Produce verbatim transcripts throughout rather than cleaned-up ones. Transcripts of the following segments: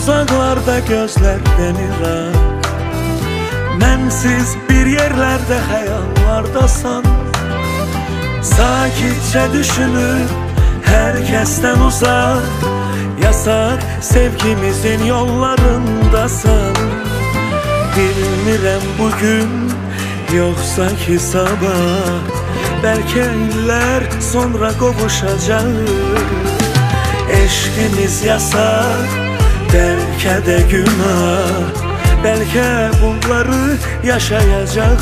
uzaklarda gözlerden ırak. Mənsiz bir yerlerde hayallardasan, sakitçe düşünüp herkesten uzak, yasak sevgimizin yollarındasan. Bilmirəm bugün yoksa ki sabah, belki iller sonra kavuşacağız. Eşkimiz yasak, belki de günah, belki bunları yaşayacağız.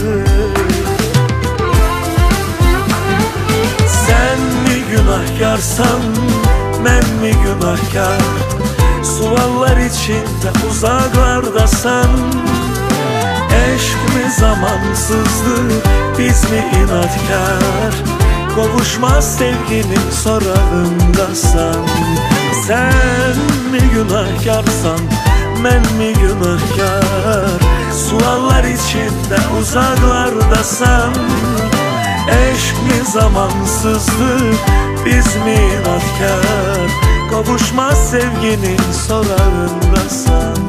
Sen mi günahkarsan, ben mi günahkar? Suallar içinde uzaklardasan, eşk mi zamansızdır, biz mi inatkar? Kovuşmaz sevginin sorağındasan. Sen mi günahkarsan, ben mi günahkar? Suallar içinde uzaklardasan, eşk mi zamansızdır, biz mi inatkar? Kovuşmaz sevginin sorağındasan.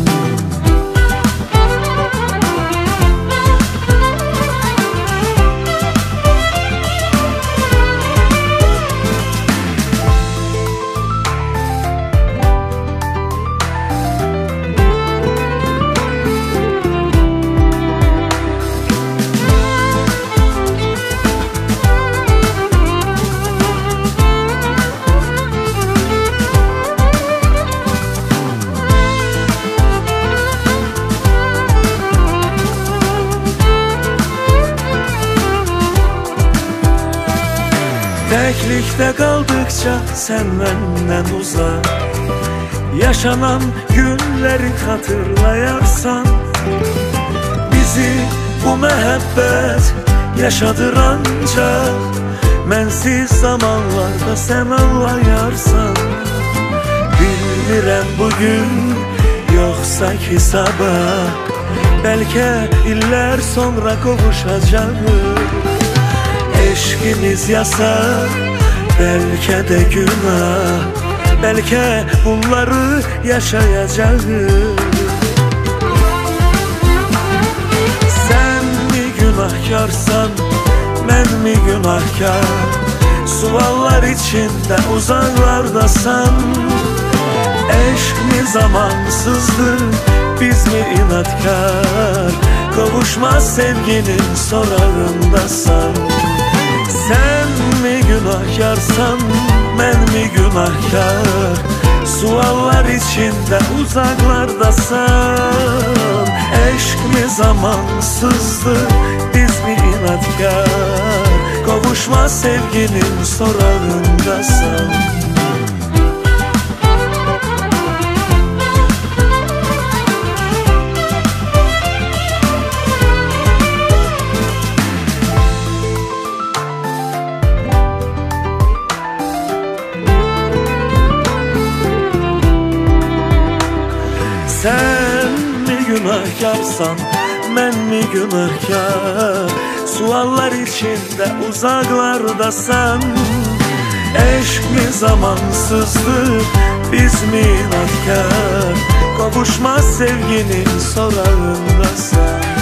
Teklikte kaldıkça sen benden uzak, yaşanan günleri hatırlayarsan, bizi bu mehabbet yaşadır ancak, mensiz zamanlarda sen anlayarsan. Bilmirəm bugün yoksa ki sabah, belki iller sonra kavuşacağız. Eşkimiz yasak, belki de günah, belki bunları yaşayacağız. Sen mi günahkarsan, ben mi günahkar? Suallar içinde uzaklardasan, eşk mi zamansızdır, biz mi inatkar? Kavuşmaz sevginin sorağındasan. Sen mi günahkarsan, ben mi günahkar? Suallar içinde uzaklardasan, eşk mi zamansızdır, biz mi inatkar? Kavuşmaz sevginin sorağındasan. Sen mi günahkarsan, ben mi günahkar? Suallar içinde uzaklardasan, eşk mi zamansızdır, biz mi inatkar? Kavuşmaz sevginin sorağındasan.